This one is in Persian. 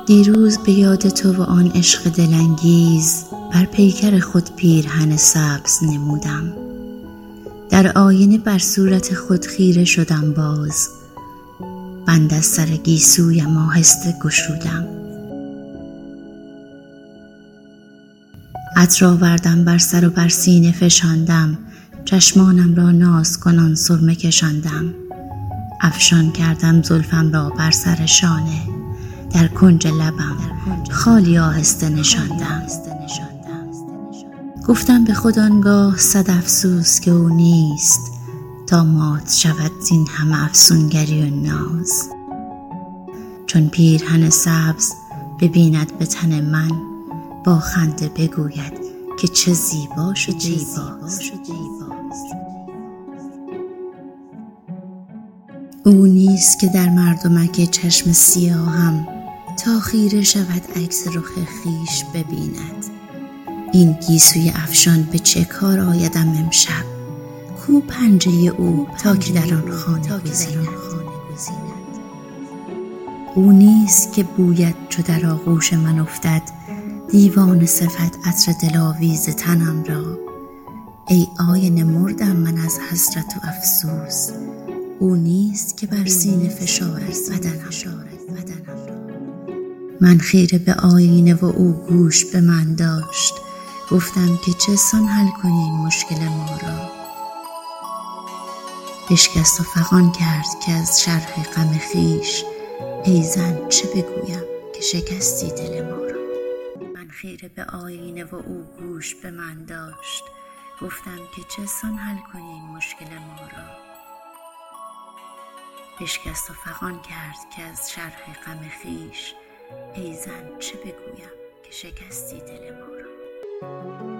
دیروز به یاد تو و آن عشق دلانگیز بر پیکر خود پیرهن سبز نمودم. در آینه بر صورت خود خیره شدم باز، بند از سر گیسویم آهسته گشودم. عطر آوردم بر سر و بر سینه فشاندم، چشمانم را ناز کنان سرمه کشاندم. افشان کردم زلفم را بر سر شانه، در کنج لبم خالی آهسته نشاندم. گفتم به خود آنگاه صد افسوس که او نیست، تا مات شود زین همه افسونگری و ناز. چون پیرهن سبز ببیند به تن من، با خنده بگوید که چه زیبا شد زیباست. او نیست که در مردمک چشم سیاهم، تا خیره شود عکس رخ خویش ببیند. این گیسوی افشان به چه کار آیدم امشب؟ کو پنجه او تا که در آن خانه گزیند؟ او نیست که بوید چو در آغوش من افتد، دیوانه صفت عطر دلاویز تنم را. ای آینه مردم من از حسرت و افسوس، او نیست که بر سینه فشارد بدنم را. من خیره به آینه و او گوش به من داشت، گفتم که چه سان حل کنیم مشکل ما را. بشکست و فغان کرد که از شرح غم خویش، ای زن چه بگویم که شکستی دل ما را. من خیره به آینه و او گوش به من داشت، گفتم که چه سان حل کنیم مشکل ما را. بشکست و فغان کرد که از شرح غم خویش، ای زن چه بگویم که شکستی دل ما را.